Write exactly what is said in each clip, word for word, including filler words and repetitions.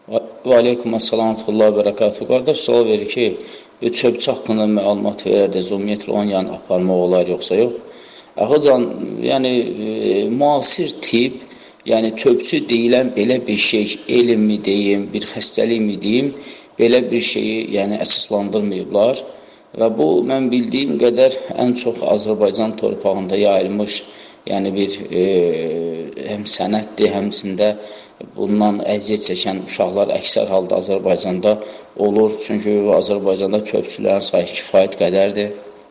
Və aleykum əssalam və rahmetullah və bərəkatuhu. Qardaş sual verir ki, çöpçü haqqında məlumat verərdiniz, ümumiyyətlə onun yanı aparmaq olar yoxsa yox? Əxıcan, yəni e, müasir tibb, yəni çöpçü deyilən belə bir şey, elmmi deyim, bir xəstəlikmi deyim, belə bir şeyi yəni əsaslandırmayıblar. Və bu, mən bildiyim qədər ən çox Azərbaycan torpağında yayılmış, yəni bir e, həm sənətdir, həmçində bundan əziyyət çəkən uşaqlar əksər halda Azərbaycanda olur. Çünki Azərbaycanda çöpçülərin sayı kifayət qədərdir.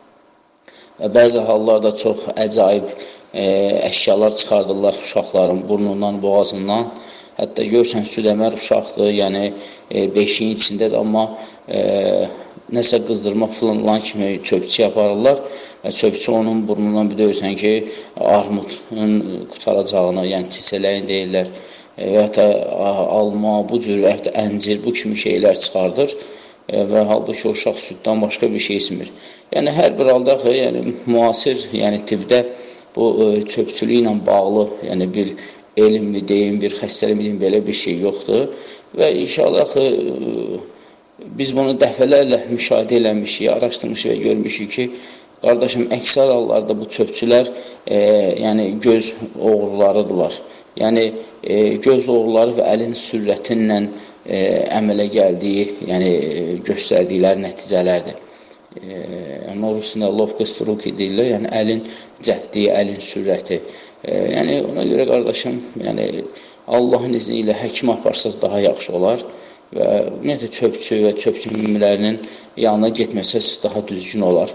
Və bəzi hallarda çox əcaib e, əşyalar çıxardırlar uşaqların burnundan, boğazından. Hətta görsən, südəmər uşaqdır, yəni e, beşiyin içindədir, amma e, nəsə qızdırma filan kimi çöpçü yaparırlar və çöpçü onun burnundan bir döyürsən ki, armudun qutaracağını, yəni çiçələyin deyirlər, e, və hətta alma, bu cür, və hətta əncir, bu kimi şeylər çıxardır e, və halbuki o uşaq süddən başqa bir şey içmir. Yəni, hər bir halda yəni, müasir yəni, tibbdə bu e, çöpçülük ilə bağlı yəni, bir elmmi deyim, bir xəstəlik deyim, belə bir şey yoxdur və inşallah e, biz bunu dəfələrlə müşahidə eləmişik, araşdırmışıq və görmüşük ki, qardaşım, əksər hallarda bu çöpçülər e, yəni göz oğrularıdırlar. Yəni e, göz oğruları və əlin sürətinlə e, əmələ gəldiyi, yəni göstərdikləri nəticələrdir. E, Norusunda lofqıstruki deyirlər, yəni əlin cəhdiyi, əlin sürəti. E, yəni ona görə qardaşım, yəni Allahın izni ilə həkim aparsaq daha yaxşı olar. Və ümumiyyətlə çöpçü və çöpçü müminlərinin yanına getməsəz daha düzgün olar.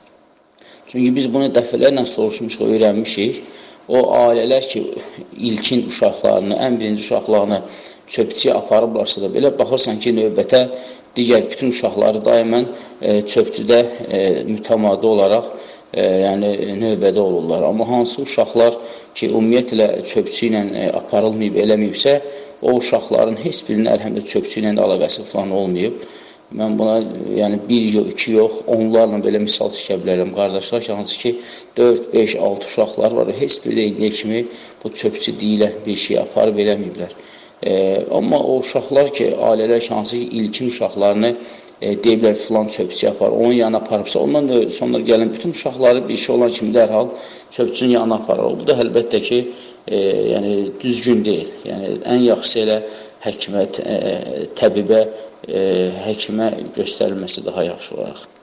Çünki biz bunu dəfələrlə soruşmuşuq, öyrənmişik. O ailələr ki, ilkin uşaqlarını, ən birinci uşaqlarını çöpçüyə aparıblarsa da belə baxırsan ki, növbətə digər bütün uşaqları daimən e, çöpçüdə e, mütəmadi olaraq e, yəni, növbədə olurlar. Amma hansı uşaqlar ki, ümumiyyətlə çöpçü ilə e, aparılmayıb, eləməyibsə, o uşaqların heç birinin əlhəmdə çöpçü ilə də əlaqəsi falan olmayıb. Mən buna yəni, bir yox, iki yox, onlarla belə misal çəkə bilərəm. Qardaşlar ki, hansı ki, dörd, beş, altı uşaqlar var, heç bir deyildiyi kimi bu çöpçü deyilən bir şey aparıb eləməyiblər. E, amma o uşaqlar ki, ailələr ki, hansı ki, ilkin uşaqlarını e, deyiblər filan çöpçü yapar, onun yanına aparıbsa, ondan da sonra gələn bütün uşaqları bir şey olan kimi dərhal çöpçünün yanına aparır. Bu da əlbəttə ki, e, yəni, düzgün deyil. Yəni, ən yaxşısı elə həkimə, e, təbibə, e, həkimə göstərilməsi daha yaxşı olaraq.